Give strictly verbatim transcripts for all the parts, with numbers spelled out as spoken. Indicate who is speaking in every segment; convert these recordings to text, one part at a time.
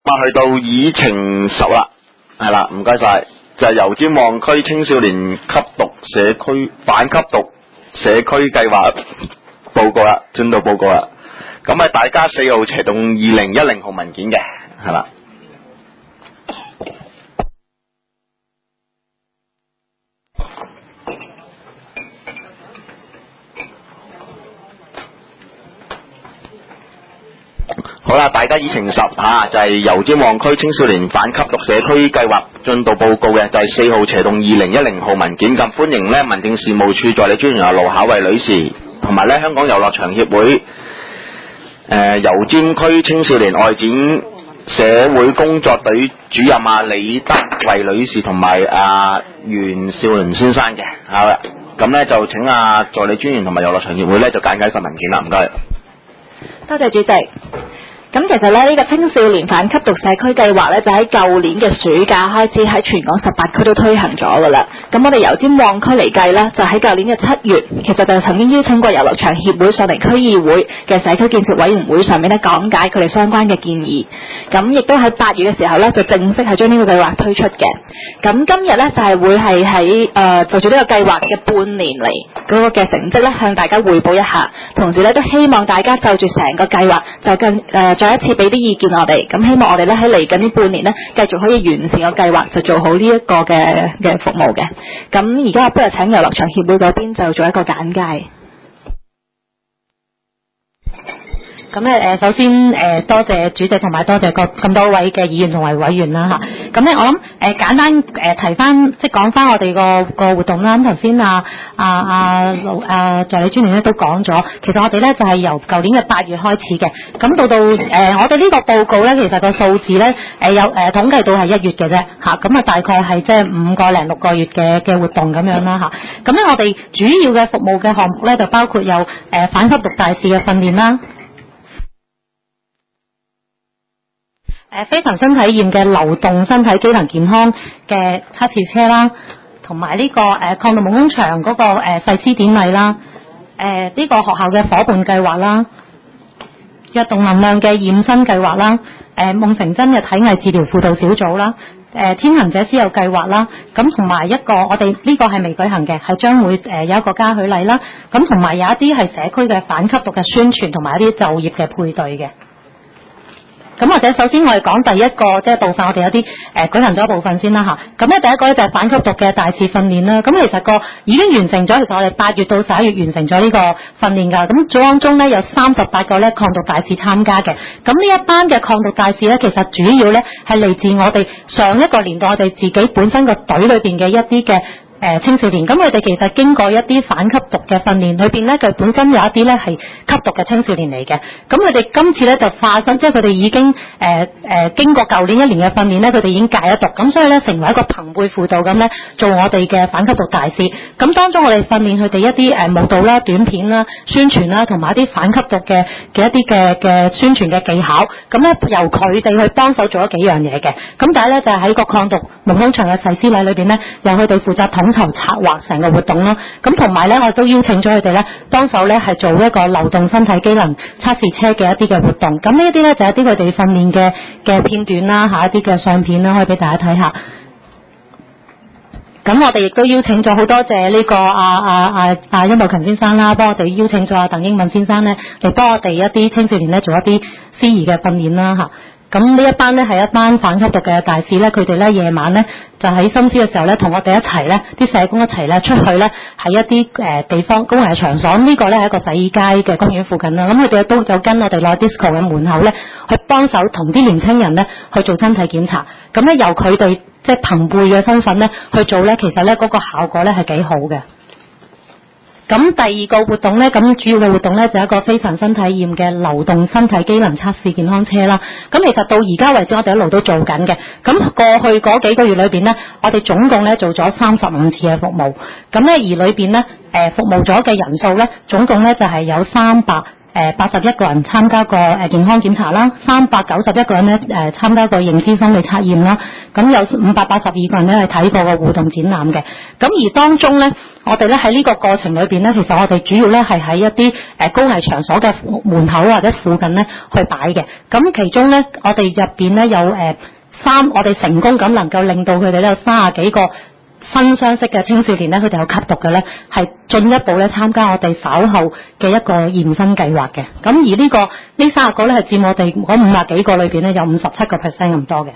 Speaker 1: 去到議程十啦，係啦，唔該晒，就係油尖旺區青少年吸毒社區反吸毒社區計劃報告啦，進度報告啦。咁啊，大家四號斜動二零一零號文件嘅，係啦。好啦，大家議程十吓就係、是、油尖旺區青少年反吸毒社區計劃進度報告嘅，就係、是、四號斜動二零一零號文件。咁歡迎呢民政事務處助理專員阿盧巧慧女士，同埋呢香港遊樂場協會誒、呃、油尖區青少年外展社會工作隊主任啊李德惠女士，同埋阿袁少麟先生嘅。好啦，咁呢就請阿助理專員同埋遊樂場協會呢就簡介份文件啦，唔該。
Speaker 2: 多謝主席。咁其實咧，呢、這個青少年反吸毒社區計劃咧，就喺舊年嘅暑假開始喺全港十八區都推行咗噶啦。咁我哋油尖旺區嚟計咧，就喺舊年嘅七月，其實就曾經邀請過遊樂場協會上嚟區議會嘅社區建設委員會上面咧講解佢哋相關嘅建議。咁亦都喺八月嘅時候咧，就正式係將呢個計劃推出嘅。咁今日咧就係、是、會係喺誒就住呢個計劃嘅半年嚟嗰個嘅成績咧，向大家匯報一下。同時咧都希望大家就住成個計劃就更誒。呃再一次俾啲意見我哋，咁希望我哋咧喺嚟緊呢半年呢，繼續可以完善個計劃，就做好呢一個嘅嘅服務嘅。咁而家我不如請遊樂場協會嗰邊就做一個簡介。
Speaker 3: 咁咧誒，首先誒、呃、多謝主席同埋多謝各咁多位嘅議員同埋委員啦嚇。咁咧我諗誒、呃、簡單誒、呃、提翻，即係講翻我哋個個活動啦。咁頭先啊啊啊啊助理專員咧都講咗，其實我哋咧就係、是、由舊年嘅八月開始嘅。咁到到誒、呃、我哋呢個報告咧，其實個數字咧誒、呃、有誒、呃、統計到係一月嘅啫嚇。咁啊大概係即係五個零六個月嘅嘅活動咁樣啦嚇。咁咧我哋主要嘅服務嘅項目咧就包括有誒、呃、反吸毒大使嘅訓練啦。誒非常新體驗嘅流動身體機能健康嘅測試車啦，同埋呢個誒、呃、抗毒夢工場嗰、那個誒誓師典禮啦，誒、呃、呢、這個學校嘅夥伴計劃啦，躍動能量嘅驗身計劃啦，誒、呃、夢成真嘅體藝治療輔導小組啦，誒、呃、天行者私有計劃啦，咁同埋一個我哋呢個係未舉行嘅，係將會誒、呃、有一個嘉許禮啦，咁同埋有一啲係社區嘅反吸毒嘅宣傳，同埋一啲就業嘅配對嘅。咁或者首先我哋講第一個即係部分，我哋有啲誒、呃、舉行咗一部分先啦嚇。咁咧第一個咧就係反吸毒嘅大使訓練啦。咁其實個已經完成咗，其實我哋八月到十一月完成咗呢個訓練㗎。咁當中咧有三十八個咧抗毒大使參加嘅。咁呢一班嘅抗毒大使咧，其實主要咧係嚟自我哋上一個年代我哋自己本身個隊裏邊嘅一啲嘅。誒、呃、青少年，咁佢哋其實經過一啲反吸毒嘅訓練，裏邊咧佢本身有一啲咧係吸毒嘅青少年嚟嘅，咁佢哋今次咧就化身，即係佢哋已經誒誒、呃呃、經過舊年一年嘅訓練咧，佢哋已經戒咗毒，咁所以咧成為一個朋輩輔導咁咧，做我哋嘅反吸毒大使。咁當中我哋訓練佢哋一啲誒舞蹈啦、短片啦、宣傳啦，同埋一啲反吸毒嘅嘅一啲嘅嘅宣傳嘅技巧。咁咧由佢哋去幫手做咗幾樣嘢嘅。咁第一咧就係、是、喺個抗毒夢工場嘅誓師禮裏邊咧，由佢哋負責統籌策劃成個活動咯，咁同埋咧，我都邀請咗佢哋咧幫手咧，係做一個流動身體機能測試車嘅一啲嘅活動。咁呢一啲咧就係一啲佢哋訓練嘅嘅片段啦，下一啲嘅相片啦，可以俾大家睇下。咁我哋亦都邀請咗好多謝呢個阿阿阿阿殷慕勤先生啦，幫我哋邀請咗阿鄧英文先生咧嚟幫我哋一啲青少年咧做一啲司儀嘅訓練啦嚇。咁呢一班咧係一班反吸毒嘅大使咧，佢哋咧夜晚咧就喺深宵嘅時候咧，同我哋一齊咧，啲社工一齊咧出去咧，喺一啲誒、呃、地方公共場所。咁、這、呢個咧係一個洗衣街嘅公園附近啦。咁佢哋都就跟我哋落 disco 嘅門口咧，去幫手同啲年青人咧去做身體檢查。咁咧由佢哋即係朋輩嘅身份咧去做咧，其實咧嗰、那個效果咧係幾好嘅。咁第二個活動咧，咁主要嘅活動咧就係一個非常新體驗嘅流動身體機能測試健康車啦。咁其實到而家為止，我哋一路都做緊嘅。咁過去嗰幾個月裏邊咧，我哋總共咧做咗三十五次嘅服務。咁咧而裏邊咧，誒服務咗嘅人數咧，總共咧就係有三百誒八十一個人參加過誒健康檢查啦，三百九十一個人咧誒參加過認知心理測驗啦，咁有五百八十二個人咧係睇過個互動展覽嘅。咁而當中咧，我哋咧喺呢個過程裏邊咧，其實我哋主要咧係喺一啲誒高危場所嘅門口或者附近咧去擺嘅。咁其中咧，我哋入邊咧有誒三，我哋成功咁能夠令到佢哋咧有三十幾個新相識嘅青少年咧，佢哋有吸毒嘅咧，係進一步咧參加我哋稍後嘅一個驗身計劃嘅。咁而呢、這個呢三十個咧係佔我哋嗰五十幾個裏邊咧有五十七個 percent 咁多嘅。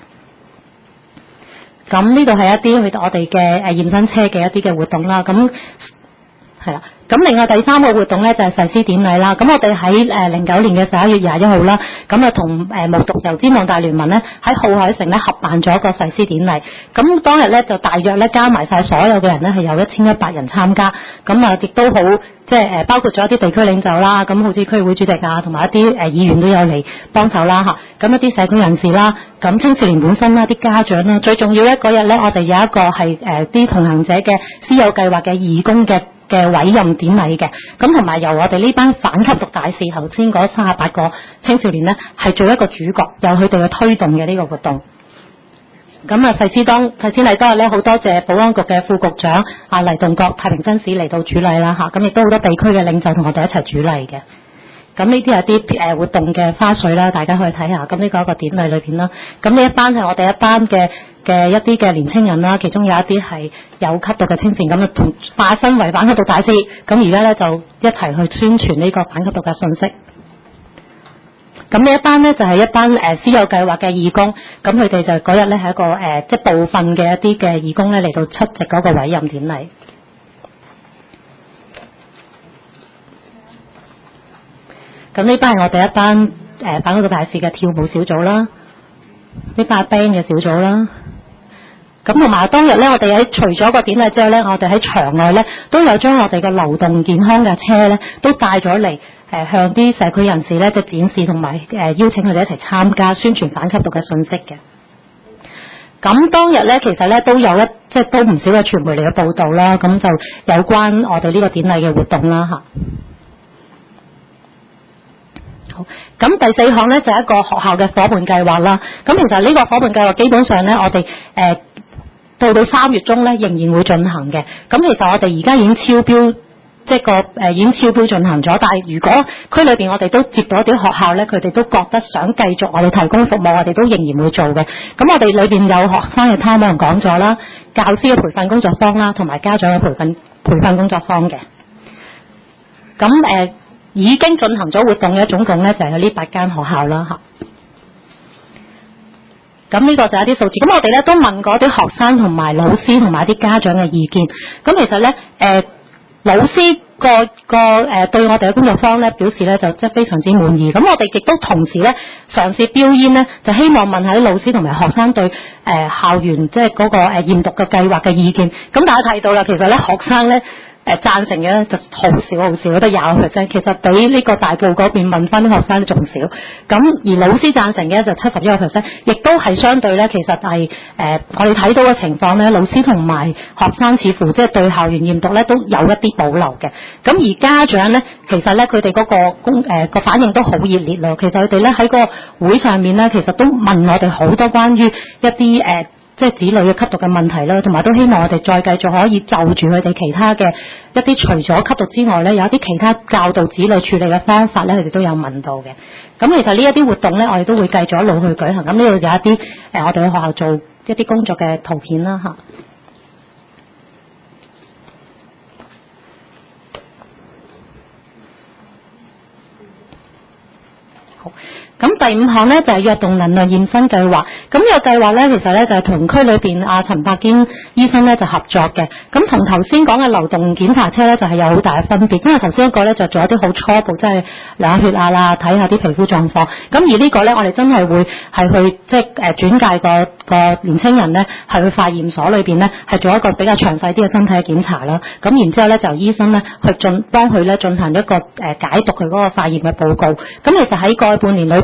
Speaker 3: 咁呢度係一啲佢我哋嘅誒驗身車嘅一啲嘅活動啦。咁係啦。咁另外第三個活動咧就係誓師典禮啦。咁我哋喺誒零九年嘅十一月廿一號啦，咁啊同誒無毒油尖旺大聯盟咧喺浩海城咧合辦咗一個誓師典禮。咁當日咧就大約咧加埋晒所有嘅人咧係有一千一百人參加。咁啊亦都好即係誒包括咗一啲地區領袖啦，咁好似區議會主席啊，同埋一啲誒議員都有嚟幫手啦嚇。咁一啲社區人士啦，咁青少年本身啦，啲家長啦，最重要咧嗰日咧我哋有一個係誒啲同行者嘅師友計劃嘅義工嘅嘅委任典禮嘅，咁同埋由我哋呢班反吸毒大使頭先嗰三十八個青少年呢，係做一個主角，有佢哋嘅推動嘅呢個活動。咁啊，誓師當誓師禮當日咧，好多謝保安局嘅副局長啊黎棟國、太平紳士嚟到主禮啦嚇，咁亦都好多地區嘅領袖同我哋一齊主禮嘅。咁呢啲係啲誒活動嘅花絮啦，大家可以睇下。咁呢個一個典禮裏邊啦，咁呢一班係我哋一班嘅嘅一啲嘅年青人啦，其中有一啲係有吸毒嘅青年，咁啊同化身為反吸毒大使，咁而家咧就一齊去宣傳呢個反吸毒嘅信息。咁呢一班咧就係、是、一班誒師友計劃嘅義工，咁佢哋就嗰日咧係一個誒、呃、即係部分嘅一啲嘅義工咧嚟到出席嗰個委任典禮。咁呢班係我哋一班誒反吸毒大使嘅跳舞小組啦，呢班 band 嘅小組啦。咁同埋當日咧，我哋喺除咗個典禮之後咧，我哋喺場外咧都有將我哋嘅流動健康嘅車咧都帶咗嚟誒向啲社區人士咧嘅展示，同埋誒邀請佢哋一齊參加宣傳反吸毒嘅信息嘅。咁當日咧，其實咧都有一即係都唔少嘅傳媒嚟嘅報導啦，咁就有關我哋呢個典禮嘅活動啦嚇。好，咁第四項咧就係、是、一個學校嘅伙伴計劃啦。咁其實呢個伙伴計劃基本上咧，我哋誒、呃、到到三月中咧仍然會進行嘅。咁其實我哋而家已經超標，即係個誒、呃、已經超標進行咗。但係如果區裏邊我哋都接到一啲學校咧，佢哋都覺得想繼續我哋提供服務，我哋都仍然會做嘅。咁我哋裏邊有學生嘅攤位講座啦，教師嘅培訓工作坊啦，同埋家長嘅培訓培訓工作坊嘅。咁誒。呃已經進行咗活動嘅總共咧就係呢八間學校啦嚇。咁呢個就係一啲數字。咁我哋咧都問過啲學生同埋老師同埋啲家長嘅意見。咁其實咧誒、呃、老師個個誒、呃、對我哋嘅工作坊咧表示咧就即係非常之滿意。咁我哋亦都同時咧嘗試標煙咧，就希望問下啲老師同埋學生對誒、呃、校園即係嗰個誒驗毒嘅計劃嘅意見。咁大家睇到啦，其實咧學生咧。誒贊成嘅咧就好少好少，得廿個 percent，其實比呢個大埔嗰邊問翻啲學生仲少。咁而老師贊成嘅就七十一個 percent，亦都係相對咧，其實係誒、呃、我哋睇到嘅情況咧，老師同埋學生似乎即係對校園驗毒咧都有一啲保留嘅。咁而家長咧，其實咧佢哋嗰個公誒個反應都好熱烈咯。其實佢哋咧喺個會上面咧，其實都問我哋好多關於一啲誒。呃即係子女嘅吸毒嘅問題啦，同埋都希望我哋再繼續可以就住佢哋其他嘅一啲除咗吸毒之外咧，有一啲其他教導子女處理嘅方法咧，佢哋都有問到嘅。咁其實呢一啲活動咧，我哋都會繼續一路去舉行。咁呢度有一啲誒、呃，我哋喺學校做一啲工作嘅圖片啦嚇。好。咁第五項咧就係、是、躍動能量驗身計劃。咁呢個計劃咧，其實咧就係、是、同區裏邊阿陳柏堅醫生咧就合作嘅。咁同頭先講嘅流動檢查車咧就係、是、有好大嘅分別，因為頭先一個咧就做一啲好初步，即係量血壓啦，睇下啲皮膚狀況。咁而呢個咧，我哋真係會係去即係誒轉介個個年青人咧，係去化驗所裏邊咧係做一個比較詳細啲嘅身體嘅檢查啦。咁然之後咧就由醫生咧去進幫佢咧進行一個誒解讀佢嗰個化驗嘅報告。咁其實喺過去半年裏邊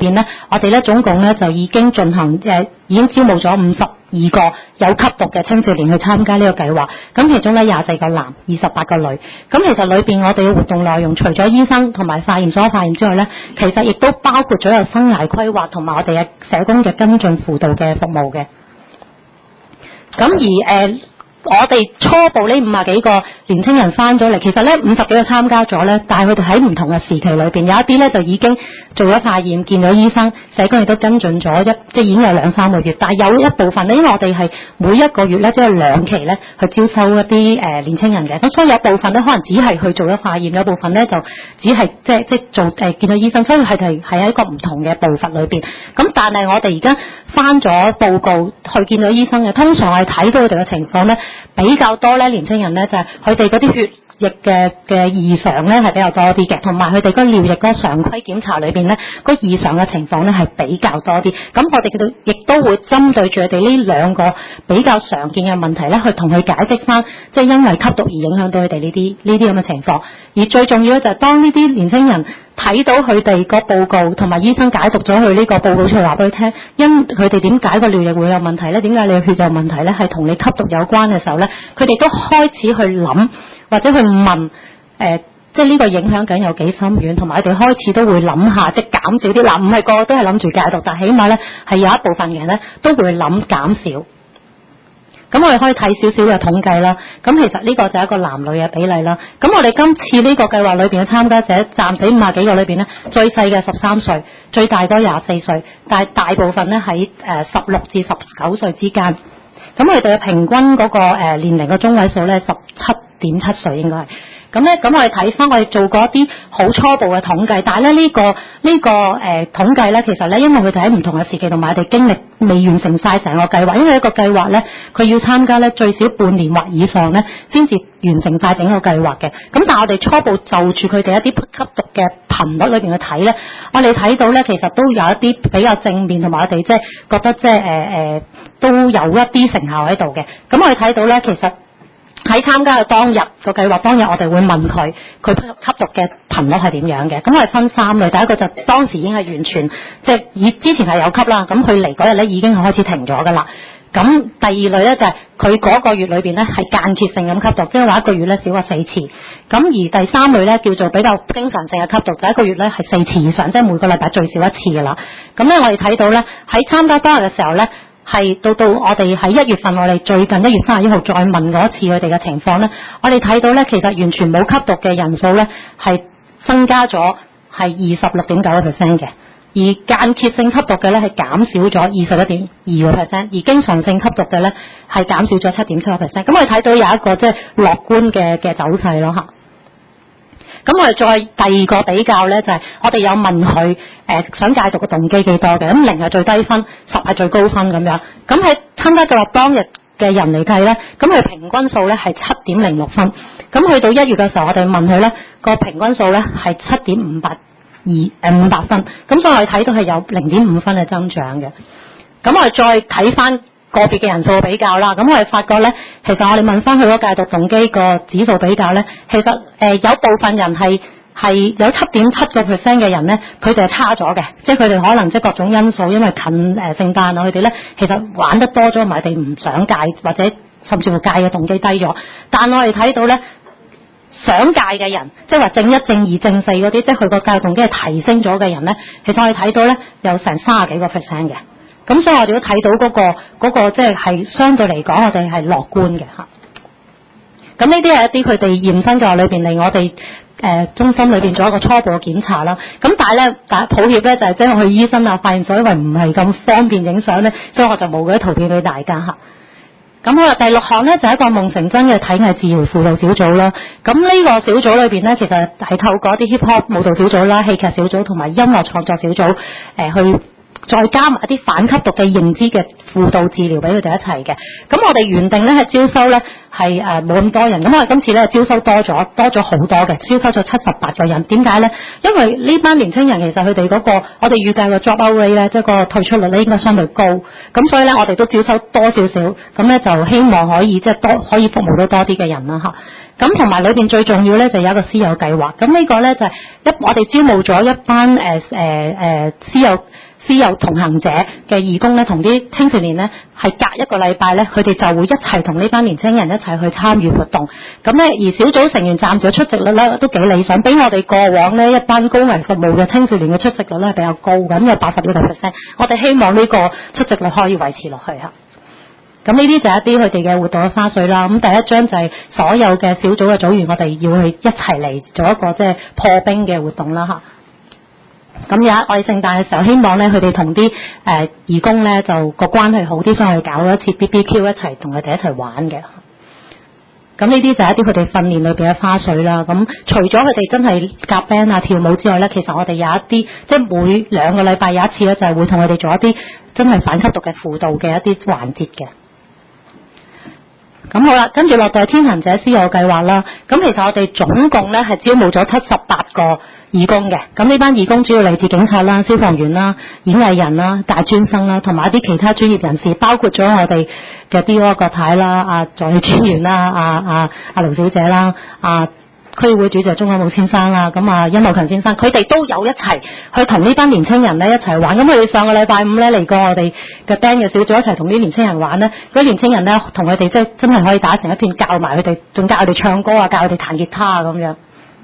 Speaker 3: 邊咧，我哋咧總共咧就已經進行誒、呃、已經招募咗五十二個有吸毒嘅青少年去參加呢個計劃。咁其中咧廿四個男，二十八個女。咁其實裏邊我哋嘅活動內容，除咗醫生同埋化驗所有化驗之外咧，其實亦都包括咗有生涯規劃同埋我哋嘅社工嘅跟進輔導嘅服務嘅。咁而誒。呃我哋初步呢五十幾個年青人翻咗嚟，其實咧五十幾個參加咗咧，但係佢哋喺唔同嘅時期裏邊，有一啲咧就已經做咗化驗，見咗醫生，社工亦都跟進咗一，即係已經有兩三個月。但係有一部分咧，因為我哋係每一個月咧，即係兩期咧去招收一啲誒、呃、年青人嘅，咁所以有部分咧可能只係去做咗化驗，有部分咧就只係即係即係做誒、呃、見到醫生，所以係係係喺一個唔同嘅步伐裏邊。咁但係我哋而家翻咗報告去見到醫生嘅，通常我哋睇到佢哋嘅情況咧。比較多咧，年青人咧就係佢哋嗰啲血液嘅嘅異常咧係比較多啲嘅，同埋佢哋嗰尿液嗰常規檢查裏邊咧，嗰異常嘅情況咧係比較多啲。咁我哋佢亦都會針對住佢哋呢兩個比較常見嘅問題咧，去同佢解釋翻，即係因為吸毒而影響到佢哋呢啲呢啲咁嘅情況。而最重要咧就係當呢啲年青人睇到佢哋個報告同埋醫生解讀咗佢呢個報告出嚟話俾佢聽，因佢哋點解個尿液會有問題咧？點解你嘅血有問題咧？係同你吸毒有關嘅時候咧，佢哋都開始去諗或者去問誒、呃，即係呢個影響緊有幾深遠，同埋佢哋開始都會諗下，即係減少啲。嗱，唔係個個都係諗住戒毒，但係起碼咧係有一部分嘅人咧都會諗減少。咁我哋可以睇少少嘅統計啦。咁其實呢個就係一個男女嘅比例啦。咁我哋今次呢個計劃裏邊嘅參加者，暫時五十幾個裏邊咧，最細嘅十三歲，最大嗰廿四歲，但係大部分咧喺誒十六至十九歲之間。咁佢哋嘅平均嗰個誒年齡嘅中位數咧，十七點七歲應該係。咁咧，咁我哋睇翻，我哋做過一啲好初步嘅統計，但係咧呢個呢、呢個誒、呃、統計咧，其實咧因為佢哋喺唔同嘅時期同埋佢哋經歷未完成晒成個計劃，因為一個計劃咧佢要參加咧最少半年或以上咧先至完成晒整個計劃嘅。咁但係我哋初步就住佢哋一啲吸毒嘅頻率裏邊去睇咧，我哋睇到咧其實都有一啲比較正面，同埋我哋即係覺得即係誒誒都有一啲成效喺度嘅。咁我哋睇到咧其實。喺參加嘅當日個計劃當日，我哋會問佢佢吸毒嘅頻率係點樣嘅。咁我哋分三類，第一個就當時已經係完全即係以之前係有吸啦，咁佢嚟嗰日咧已經係開始停咗噶啦。咁第二類咧就係佢嗰個月裏邊咧係間歇性咁吸毒，即係話一個月咧少過四次。咁而第三類咧叫做比較經常性嘅吸毒，就一個月咧係四次以上，即係每個禮拜最少一次噶啦。咁咧我哋睇到咧喺參加當日嘅時候咧。係到到我哋喺一月份，我哋最近一月三十一號再問過一次佢哋嘅情況咧，我哋睇到咧，其實完全冇吸毒嘅人數咧係增加咗係二十六點九個 percent 嘅，而間歇性吸毒嘅咧係減少咗二十一點二個 percent，而經常性吸毒嘅咧係減少咗七點七個 percent。咁我哋睇到有一個即係樂觀嘅嘅走勢咯嚇。咁我哋再第二個比較咧，就係、是、我哋有問佢誒、呃、想戒毒嘅動機幾多嘅，咁零係最低分，十係最高分咁樣。咁喺參加計劃當日嘅人嚟計咧，咁佢平均數咧係七點零六分。咁去到一月嘅時候，我哋問佢咧個平均數咧係七點五八二誒五百分。咁所以我哋睇到係有零點五分嘅增長嘅。咁我哋再睇翻個別嘅人數比較啦，咁我哋發覺咧，其實我哋問翻佢嗰戒毒動機個指數比較咧，其實誒、呃、有部分人係係有七點七個 percent 嘅人咧，佢哋係差咗嘅，即係佢哋可能即係各種因素，因為近誒、呃、聖誕啊，佢哋咧其實玩得多咗，埋哋唔想戒或者甚至乎戒嘅動機低咗。但我哋睇到咧，想戒嘅人，即係話正一、正二、正四嗰啲，即係佢個戒動機係提升咗嘅人咧，其實我哋睇到咧有成三十幾個 percent 嘅。咁所以我哋都睇到嗰、那個嗰、那個即係係相對嚟講，我哋係樂觀嘅嚇。咁呢啲係一啲佢哋驗身計劃裏邊嚟我哋誒、呃、中心裏邊做一個初步嘅檢查啦。咁但係咧，但抱歉咧，就係即係去醫生啊化驗所，因為唔係咁方便影相咧，所以我就冇嗰啲圖片俾大家嚇。咁好啦，第六項咧就係、是、一個夢成真嘅體藝治療輔導小組啦。咁呢個小組裏邊咧，其實係透過一啲 hip hop 舞蹈小組啦、戲劇小組同埋音樂創作小組誒、呃、去。再加埋一啲反吸毒嘅認知嘅輔導治療俾佢哋一齊嘅。咁我哋原定咧係招收咧係誒冇咁多人，咁我哋今次咧招收多咗，多咗好多嘅，招收咗七十八個人。點解咧？因為呢班年青人其實佢哋嗰個我哋預計個 drop out rate 咧，即係個退出率咧應該相對高。咁所以咧我哋都招收多少少，咁咧就希望可以即係多可以服務到多啲嘅人啦嚇。 咁同埋裏邊最重要咧就有一個師友計劃。咁呢個咧就係一我哋招募咗一班誒誒誒師友。師友同行者嘅義工咧，同啲青少年咧係隔一個禮拜咧，佢哋就會一齊同呢班年青人一齊去參與活動。咁咧，而小組成員暫時嘅出席率咧都幾理想，比我哋過往呢一班高危服務嘅青少年嘅出席率咧比較高，咁有八十幾個 percent。我哋希望呢個出席率可以維持落去嚇。咁呢啲就係一啲佢哋嘅活動嘅花絮啦。咁第一章就係所有嘅小組嘅組員，我哋要去一齊嚟做一個即係破冰嘅活動啦嚇。咁有我哋聖誕嘅時候，希望咧佢哋同啲誒義工咧就個關係好啲，所以我哋搞咗一次 B B Q 一齊同佢哋一齊玩嘅。咁呢啲就係一啲佢哋訓練裏邊嘅花絮啦。咁除咗佢哋真係夾 band 啊跳舞之外咧，其實我哋有一啲即係每兩個禮拜有一次咧，就係會同佢哋做一啲真係反吸毒嘅輔導嘅一啲環節嘅。咁好啦，跟住落到天行者師友計劃啦。咁其實我哋總共咧係招募咗七十八個義工嘅。咁呢班義工主要嚟自警察啦、消防員啦、演藝人啦、大專生啦，同埋一啲其他專業人士，包括咗我哋嘅 D O 郭太啦、阿助理專員啦、阿阿阿盧小姐啦、阿區議會主席鍾海武先生啦，咁啊殷茂強先生，佢哋都有一齊去同呢班年青人咧一齊玩。咁佢哋上個禮拜五咧嚟過我哋嘅 band 嘅小組一齊同啲年青人玩咧，嗰啲年青人咧同佢哋即係真係可以打成一片，教埋佢哋，仲教佢哋唱歌啊，教佢哋彈吉他啊咁樣。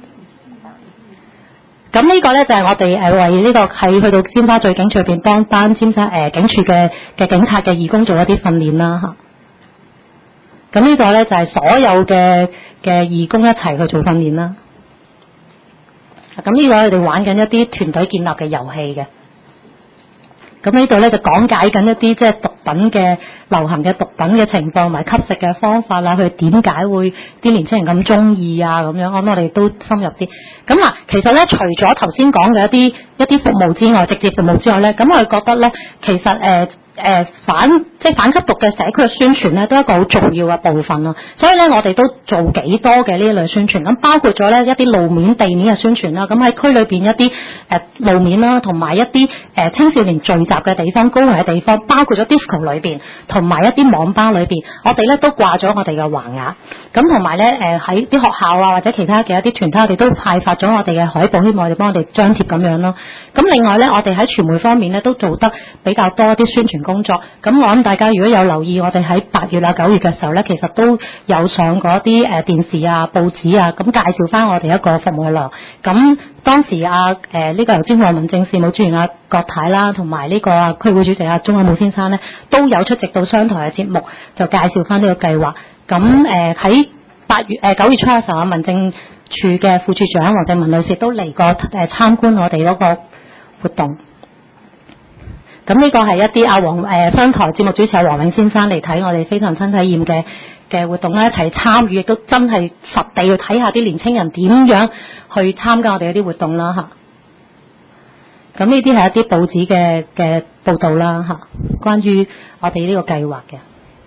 Speaker 3: 咁呢個咧就係我哋誒為呢個喺去到尖沙咀警署入邊幫班尖沙誒警署嘅嘅警察嘅義工做一啲訓練啦嚇。咁呢個咧就係所有嘅嘅義工一齊去做訓練啦。咁呢個我哋玩緊一啲團隊建立嘅遊戲嘅。咁呢度咧就講解緊一啲即係毒品嘅流行嘅毒品嘅情況同埋吸食嘅方法啦，佢點解會啲年青人咁中意啊咁樣，咁我哋都深入啲。咁嗱，其實咧除咗頭先講嘅一啲一啲服務之外，直接服務之外咧，咁我哋覺得咧，其實誒。呃誒、呃、反即係反吸毒嘅社區嘅宣傳咧，都係一個好重要嘅部分咯。所以咧，我哋都做幾多嘅呢一類宣傳，咁包括咗咧一啲路面、地面嘅宣傳啦。咁喺區裏邊一啲誒、呃、路面啦，同埋一啲誒、呃、青少年聚集嘅地方、高危嘅地方，包括咗 disco 裏邊，同埋一啲網吧裏邊，我哋咧都掛咗我哋嘅橫額。咁同埋咧誒喺啲學校啊或者其他嘅一啲團體，我哋都派發咗我哋嘅海報，希望我哋幫我哋張貼咁樣咯。咁另外咧，我哋喺傳媒方面咧都做得比較多啲宣傳工作。咁我諗大家如果有留意，我哋喺八月啊九月嘅時候咧，其實都有上過啲誒電視啊報紙啊，咁介紹翻我哋一個服務量。咁當時啊誒呢、呃這個由尖旺民政事務專員啊郭太啦，同埋呢個啊區會主席啊鍾海武先生咧，都有出席到商台嘅節目，就介紹翻呢個計劃。咁誒喺八月誒九、呃、月初嘅時候，民政處嘅副處長黃靜文女士都嚟過誒參觀我哋嗰個活動。咁呢個係一啲阿黃誒商台節目主持阿黃永先生嚟睇我哋非常親體驗嘅嘅活動啦，一齊參與，亦都真係實地去睇下啲年青人點樣去參加我哋嗰啲活動啦嚇。咁呢啲係一啲報紙嘅嘅報導啦嚇，關於我哋呢個計劃嘅。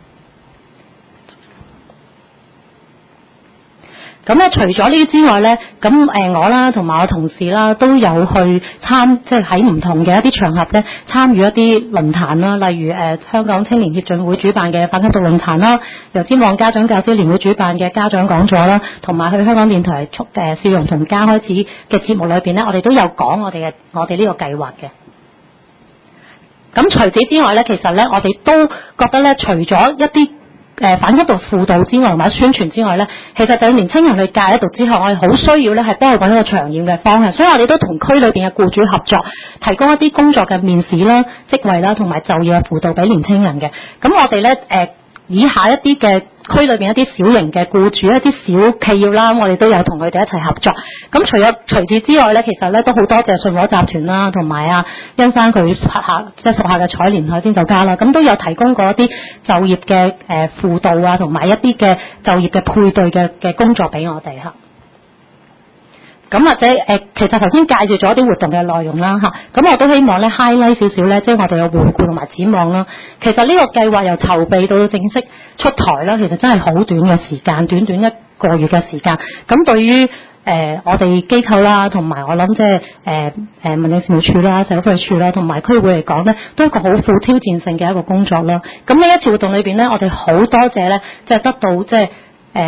Speaker 3: 咁咧，除咗呢啲之外咧，咁誒我啦，同埋我同事啦，都有去參，即係喺唔同嘅一啲場合咧，參與一啲論壇啦，例如誒、呃、香港青年協進會主辦嘅反吸毒論壇啦，由尖旺家長教師聯會主辦嘅家長講座啦，同埋去香港電台促誒笑容同家開始嘅節目裏邊咧，我哋都有講我哋嘅我哋呢個計劃嘅。咁除此之外咧，其實咧，我哋都覺得咧，除咗一啲誒反吸毒輔導之外，或者宣傳之外咧，其實對年青人去戒咗毒之後，我哋好需要咧係幫佢揾一個長遠嘅方向，所以我哋都同區裏邊嘅僱主合作，提供一啲工作嘅面試啦、職位啦，同埋就業嘅輔導俾年青人嘅。咁我哋咧誒以下一啲嘅區裏邊一啲小型嘅僱主、一啲小企業啦，我哋都有同佢哋一齊合作。咁除咗除此之外咧，其實咧都好多謝信和集團啦，同埋啊殷生佢屬下即係屬下嘅彩蓮海鮮酒家啦，咁都有提供過一啲就業嘅誒輔導啊，同埋一啲嘅就業嘅配對嘅嘅工作俾我哋嚇。咁或者誒、呃，其實頭先介紹咗一啲活動嘅內容啦嚇，咁我都希望咧 highlight 少少咧，即係我哋嘅回顧同埋展望啦。其實呢個計劃由籌備到正式出台啦，其實真係好短嘅時間，短短一個月嘅時間。咁對於誒、呃、我哋機構啦，同埋我諗即係誒誒民政事務處啦、社會福利處啦，同埋區會嚟講咧，都係一個好富挑戰性嘅一個工作啦。咁呢一次活動裏邊咧，我哋好多謝咧，即係得到即係誒。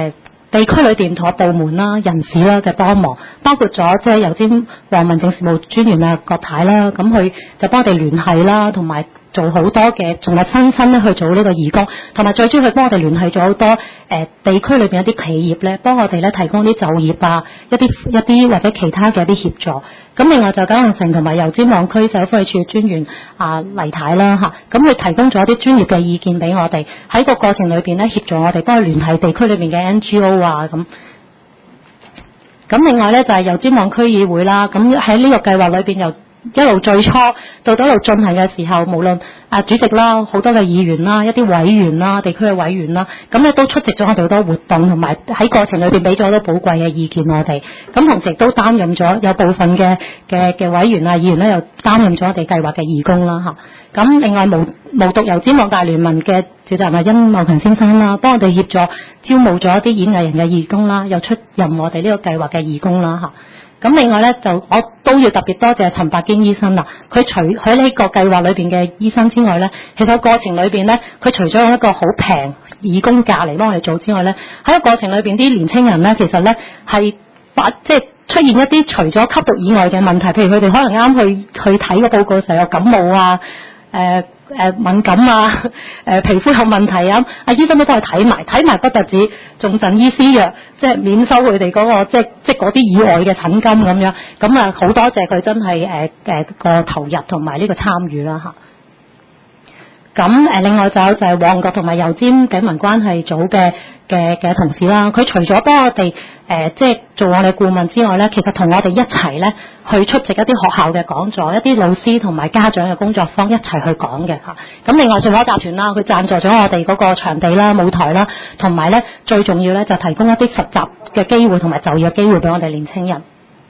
Speaker 3: 地區裏邊唔同嘅部門啦、人士啦嘅幫忙，包括咗即係油尖旺民政事務專員啊郭太啦，咁佢就幫我哋聯繫啦，同埋做好多嘅，仲有親身咧去做呢個義工，同埋最主要佢幫我哋聯繫咗好多誒、呃、地區裏邊一啲企業咧，幫我哋咧提供啲就業啊，一啲一啲或者其他嘅一啲協助。咁另外就九龍城同埋油尖旺區社會福利處專員啊黎太啦嚇，咁佢提供咗一啲專業嘅意見俾我哋，喺個過程裏邊咧協助我哋幫佢聯繫地區裏邊嘅 N G O 啊咁。咁另外咧就係油尖旺區議會啦，咁喺呢個計劃裏邊又一路最初到到一路進行嘅時候，無論啊主席啦、好多嘅議員啦、一啲委員啦、地區嘅委員啦，咁咧都出席咗我哋好多活動，同埋喺過程裏邊俾咗好多寶貴嘅意見我哋。咁同時亦都擔任咗有部分嘅嘅嘅委員啊、議員咧，又擔任咗我哋計劃嘅義工啦嚇。咁另外無無獨油尖旺大聯盟嘅召集人殷茂強先生啦，幫我哋協助招募咗一啲演藝人嘅義工啦，又出任我哋呢個計劃嘅義工啦嚇。咁另外咧，就我都要特別多謝陳百堅醫生啦。佢除喺呢個計劃裏邊嘅醫生之外咧，其實過程裏邊咧，佢除咗用一個好平義工價嚟幫我哋做之外咧，喺個過程裏邊啲年青人咧，其實咧係發即係出現一啲除咗吸毒以外嘅問題，譬如佢哋可能啱去去睇個報告嘅時候有感冒啊。誒、呃、誒、呃、敏感啊，誒、呃、皮膚有問題啊，阿醫生都幫佢睇埋，睇埋不特止，仲贈醫施藥，即係免收佢哋嗰個即係即係嗰啲以外嘅診金咁樣，咁啊好多謝佢真係誒誒個投入同埋呢個參與啦嚇。咁誒另外就有就係旺角同埋油尖警民關係組嘅嘅嘅同事啦，佢除咗幫我哋誒、呃、即係做我哋顧問之外咧，其實同我哋一齊咧去出席一啲學校嘅講座，一啲老師同埋家長嘅工作坊一齊去講嘅嚇。咁另外信和集團啦，佢贊助咗我哋嗰個場地啦、舞台啦，同埋咧最重要咧就提供一啲實習嘅機會同埋就業嘅機會俾我哋年青人。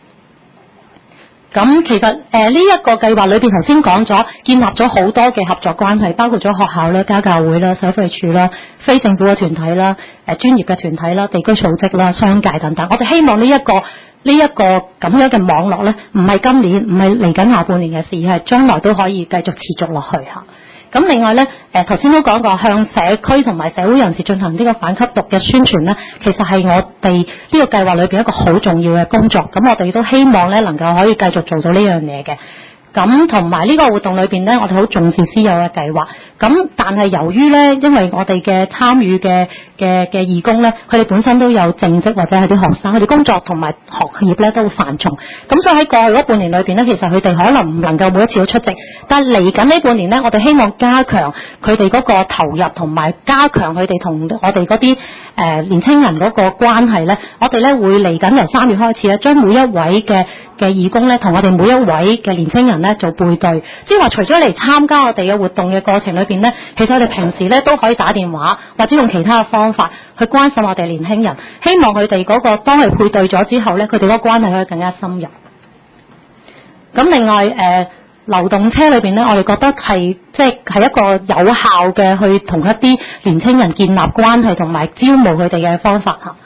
Speaker 3: 咁其實誒呢一個計劃裏邊頭先講咗，建立咗好多嘅合作關係，包括咗學校啦、家教會啦、社會福利處啦、非政府嘅團體啦、誒、呃、專業嘅團體啦、地區組織啦、商界等等。我哋希望呢、這、一個呢一、這個咁樣嘅網絡咧，唔係今年，唔係嚟緊下半年嘅事，而係將來都可以繼續持續落去嚇。咁另外咧，誒頭先都講過，向社區同埋社會人士進行呢個反吸毒嘅宣傳咧，其實係我哋呢個計劃裏邊一個好重要嘅工作。咁我哋都希望咧能夠可以繼續做到呢樣嘢嘅。咁同埋呢個活動裏邊咧，我哋好重視私有嘅計劃。咁但係由於咧，因為我哋嘅參與嘅嘅嘅義工咧，佢哋本身都有正職或者係啲學生，佢哋工作同埋學業咧都好繁重。咁所以喺過去嗰半年裏邊咧，其實佢哋可能唔能夠每一次都出席。但係嚟緊呢半年咧，我哋希望加強佢哋嗰個投入，同埋加強佢哋同我哋嗰啲誒年青人嗰個關係咧。我哋咧會嚟緊由三月開始咧，將每一位嘅嘅義工咧，同我哋每一位嘅年青人咧做配對，即係話除咗嚟參加我哋嘅活動嘅過程裏邊咧，其實我哋平時咧都可以打電話或者用其他嘅方法去關心我哋年輕人，希望佢哋嗰個當佢配對咗之後咧，佢哋嗰個關係可以更加深入。咁另外誒、呃、流動車裏邊咧，我哋覺得係即係係一個有效嘅去同一啲年青人建立關係同埋招募佢哋嘅方法嚇。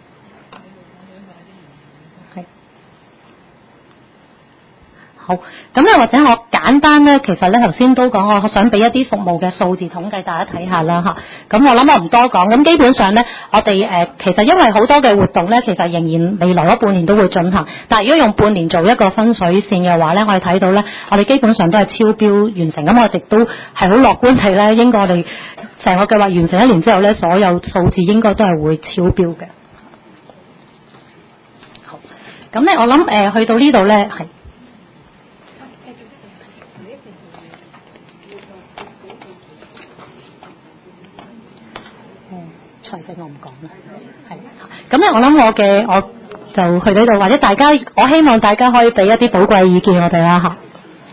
Speaker 3: 好，咁咧或者我簡單咧，其實咧頭先都講，我想俾一啲服務嘅數字統計大家睇下啦嚇。咁我諗我唔多講，咁基本上咧，我哋誒、呃、其實因為好多嘅活動咧，其實仍然未來嗰半年都會進行。但係如果用半年做一個分水線嘅話咧，我哋睇到咧，我哋基本上都係超標完成。咁我哋都係好樂觀地咧，應該我哋成個計劃完成一年之後咧，所有數字應該都係會超標嘅。好，咁咧我諗誒、呃、去到呢度咧係。財政我唔講啦，係咁咧。我諗我嘅我就去到呢度，或者大家，我希望大家可以俾一啲寶貴意見我哋啦嚇。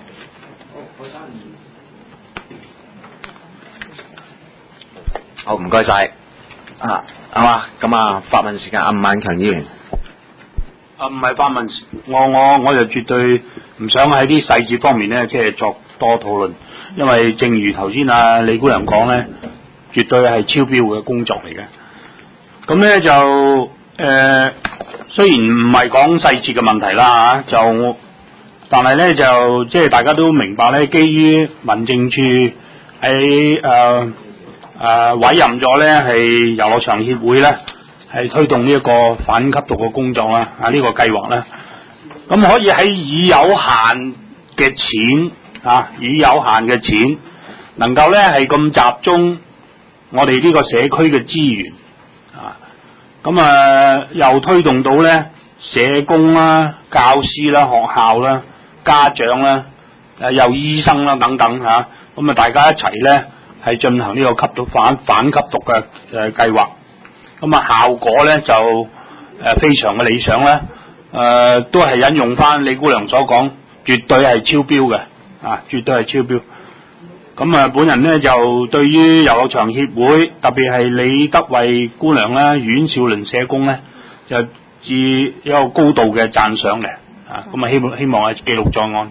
Speaker 1: 好，唔該晒啊，係嘛？咁啊，發問時間，阿伍萬強議員。
Speaker 4: 啊，唔係發問，我我我就絕對唔想喺啲細節方面咧，即係作多討論，因為正如頭先啊李姑娘講咧。絕對係超標嘅工作嚟嘅，咁咧就誒、呃，雖然唔係講細節嘅問題啦嚇，就但係咧就即係大家都明白咧，基於民政處喺誒誒委任咗咧係遊樂場協會咧， 係推動呢一個反吸毒嘅工作啦，啊呢、這個計劃啦，咁可以喺以有限嘅錢啊，以有限嘅錢，能夠咧係咁集中我哋呢個社區嘅資源啊，咁啊又推動到咧社工啦、教師啦、學校啦、家長啦、誒又醫生啦等等嚇，咁啊大家一齊咧係進行呢個吸毒反反吸毒嘅誒計劃。咁啊效果咧就誒、呃、非常嘅理想啦，誒、呃、都係引用翻李姑娘所講，絕對係超標嘅，啊絕對係超標。咁啊本人咧就對於遊樂場協會，特別係李德惠姑娘啦、阮兆麟社工咧，就致一個高度嘅讚賞嘅，啊咁啊希望希望係記錄在案。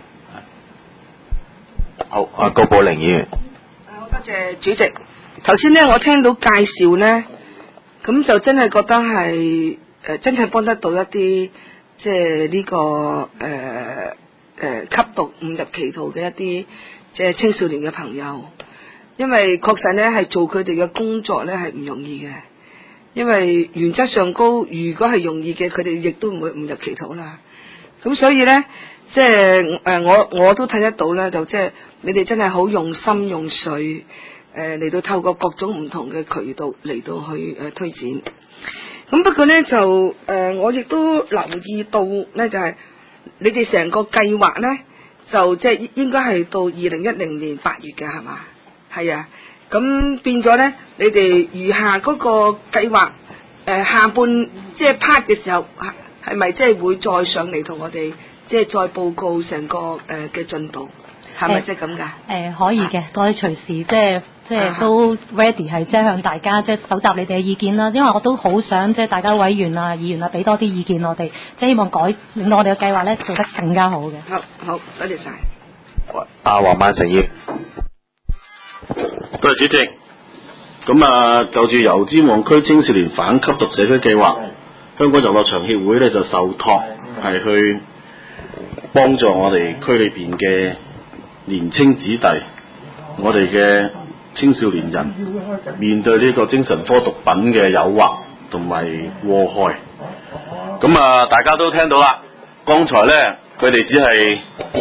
Speaker 1: 好，啊高寶玲議員。
Speaker 5: 好多謝主席。頭先咧我聽到介紹咧。咁就真係覺得係誒、呃，真係幫得到一啲即係呢、這個誒誒、呃呃、吸毒誤入歧途嘅一啲即係青少年嘅朋友，因為確實咧係做佢哋嘅工作咧係唔容易嘅，因為原則上高，如果係容易嘅，佢哋亦都唔會誤入歧途啦。咁所以咧，即係誒我我都睇得到咧，就即係你哋真係好用心用水。誒嚟、呃、到透過各種唔同嘅渠道嚟到去誒、呃、推展，咁不過咧就誒、呃、我亦都留意到咧就係、是、你哋成個計劃咧就即係應該係到二零一零年八月嘅係嘛？係啊，咁變咗咧你哋餘下嗰個計劃誒、呃、下半即係 part 嘅時候係咪即係會再上嚟同我哋即係再報告成個誒嘅進度係咪即係咁㗎？誒、
Speaker 3: 呃、可以嘅，我哋隨時即係。即係都 ready 係即係向大家即係搜集你哋嘅意見啦，因為我都好想即係大家委員啊、議員啊俾多啲意見我哋，即係希望改令到我哋嘅計劃咧做得更加好嘅。
Speaker 5: 好，好，多謝晒。
Speaker 1: 阿黃萬成議，
Speaker 6: 多謝主席。咁啊，就住油尖旺區青少年反吸毒社區計劃，香港遊樂場協會咧就受託係去幫助我哋區裏邊嘅年青子弟。我哋嘅青少年人面對呢個精神科毒品嘅誘惑同埋禍害，咁啊大家都聽到啦。剛才咧佢哋只係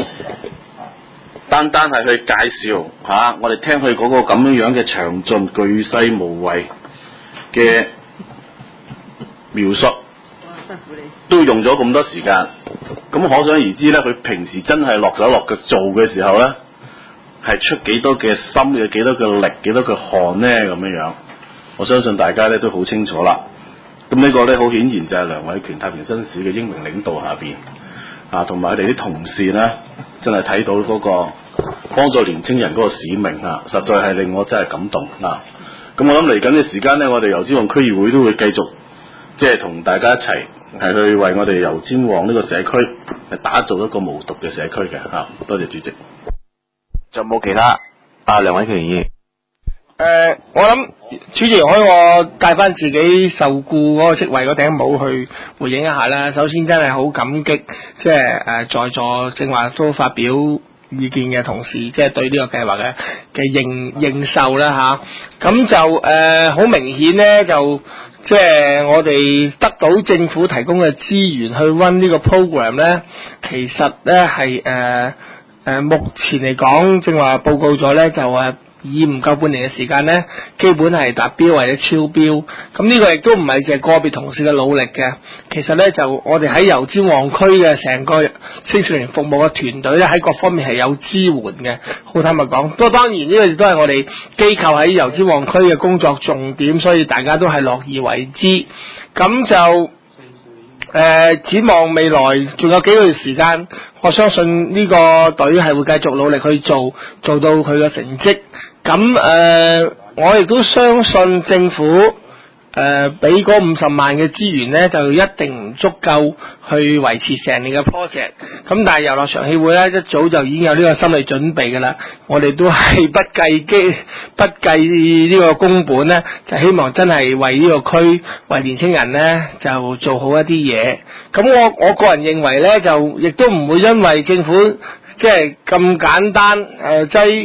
Speaker 6: 單單係去介紹吓、啊，我哋聽佢嗰個咁樣樣嘅詳盡巨細無遺嘅描述，都用咗咁多時間。咁可想而知咧，佢平時真係落手落腳做嘅時候咧。係出幾多嘅心嘅幾多嘅力幾多嘅汗呢？咁樣樣，我相信大家咧都好清楚啦。咁呢個咧好顯然就係梁偉權太平紳士嘅英明領導下邊啊，同埋佢哋啲同事咧，真係睇到嗰個幫助年青人嗰個使命啊，實在係令我真係感動啊！咁我諗嚟緊嘅時間咧，我哋油尖旺區議會都會繼續即係同大家一齊係去為我哋油尖旺呢個社區係打造一個無毒嘅社區嘅嚇。多謝主席。
Speaker 1: 仲有冇其他？啊，梁偉權議員。
Speaker 7: 誒、呃，我諗主席可以我帶翻自己受僱嗰個職位嗰頂帽去回應一下啦。首先真係好感激，即係誒在座正話都發表意見嘅同事，即係對呢個計劃嘅嘅認認受啦吓。咁、啊、就誒好、呃、明顯咧，就即係我哋得到政府提供嘅資源去 run 呢個 program 咧，其實咧係誒。誒、呃，目前嚟講，正話報告咗咧，就誒以唔夠半年嘅時間咧，基本係達標或者超標。咁呢個亦都唔係淨係個別同事嘅努力嘅，其實咧就我哋喺油尖旺區嘅成個青少年服務嘅團隊咧，喺各方面係有支援嘅。好坦白講，不過當然呢個亦都係我哋機構喺油尖旺區嘅工作重點，所以大家都係樂意為之。咁就。誒、呃，展望未來仲有幾個月時間，我相信呢個隊係會繼續努力去做，做到佢嘅成績。咁誒、呃，我亦都相信政府誒俾嗰五十萬嘅資源呢，就一定唔足夠去維持成年嘅 project。咁但係遊樂場協會呢，一早就已經有呢個心理準備㗎啦。我哋都係不計機不計呢個工本呢，就希望真係為呢個區為年輕人呢，就做好一啲嘢。咁我我個人認為呢，就亦都唔會因為政府即係咁簡單誒擠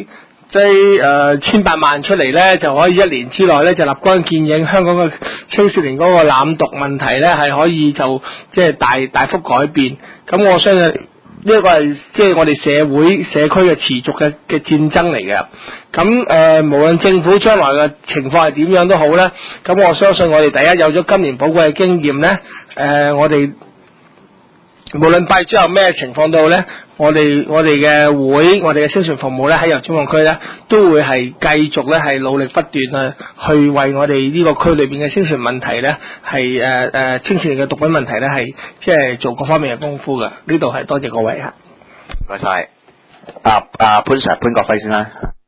Speaker 7: 即係誒千八萬出嚟咧，就可以一年之內咧就立竿見影，香港嘅青少年嗰個濫毒問題咧係可以就即係大大幅改變。咁我相信呢一個係即係我哋社會社區嘅持續嘅嘅戰爭嚟嘅。咁誒、呃，無論政府將來嘅情況係點樣都好咧，咁我相信我哋第一有咗今年寶貴嘅經驗咧，誒、呃，我哋無論拜之後咩情況都好咧，我哋我哋嘅會，我哋嘅宣傳服務咧喺油尖旺區咧，都會係繼續咧係努力不斷啊，去為我哋呢個區裏邊嘅宣傳問題咧，係誒誒青少年嘅毒品問題咧，係即係做各方面嘅功夫嘅。呢度係多謝各位嚇。
Speaker 1: 唔該晒。啊啊潘 Sir 潘國輝先啦。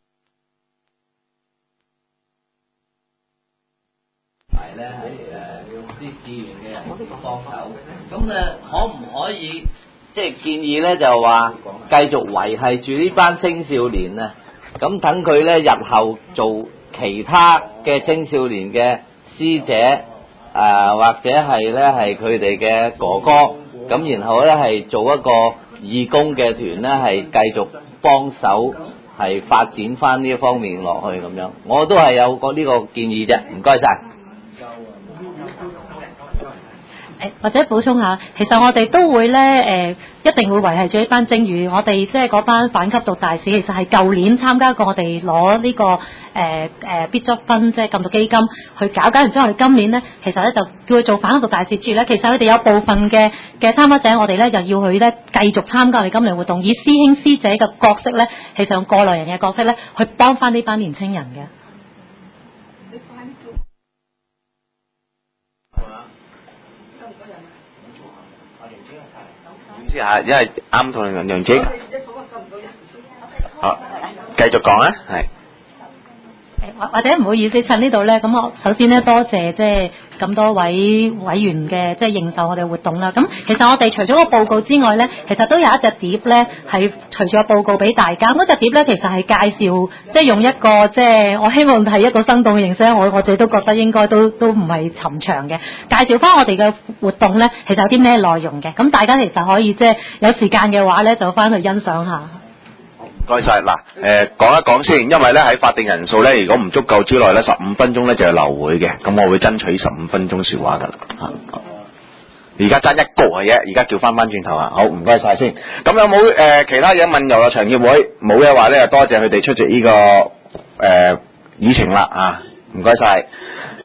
Speaker 8: 係咧係誒用啲志願嘅人幫手，咁誒可唔可以即係建議咧就話繼續維係住呢班青少年啊？咁等佢咧日後做其他嘅青少年嘅師姐誒、呃，或者係咧係佢哋嘅哥哥，咁然後咧係做一個義工嘅團咧，係繼續幫手係發展翻呢一方面落去咁樣。我都係有個呢個建議啫，唔該晒。
Speaker 3: 或者補充下，其實我哋都會咧誒、呃，一定會維係住一班正如我哋即係嗰班反吸毒大使，其實係舊年參加過我哋攞呢個誒誒必足分即係禁毒基金去搞，搞完之後我哋今年咧，其實咧就叫佢做反吸毒大使之餘咧，其實佢哋有部分嘅嘅參加者，我哋咧就要佢咧繼續參加我哋今年活動，以師兄師姐嘅角色咧，其實用過來人嘅角色咧，去幫翻呢班年青人嘅。
Speaker 1: 知下，因為啱同楊楊姐，好，繼續講啦，係。
Speaker 3: 或或者唔好意思，趁呢度咧，咁我首先咧多謝即係咁多位委員嘅即係認受我哋活動啦。咁其實我哋除咗個報告之外咧，其實都有一隻碟咧係隨住個報告俾大家。嗰隻碟咧其實係介紹，即係用一個即係我希望係一個生動嘅形式，我我自己都覺得應該都都唔係尋常嘅。介紹翻我哋嘅活動咧，其實有啲咩內容嘅。咁大家其實可以即係有時間嘅話咧，就翻去欣賞下。
Speaker 1: 唔該晒，嗱，誒講一講先，因為咧喺法定人數咧，如果唔足夠之內咧，十五分鐘咧就係流會嘅，咁我會爭取十五分鐘説話噶啦。而家爭一個嘅啫，而家叫翻翻轉頭啊！好，唔該晒先。咁有冇誒、呃、其他嘢問遊樂場協會？冇嘅話咧，多謝佢哋出席呢、這個誒、呃、議程啦啊！唔該晒。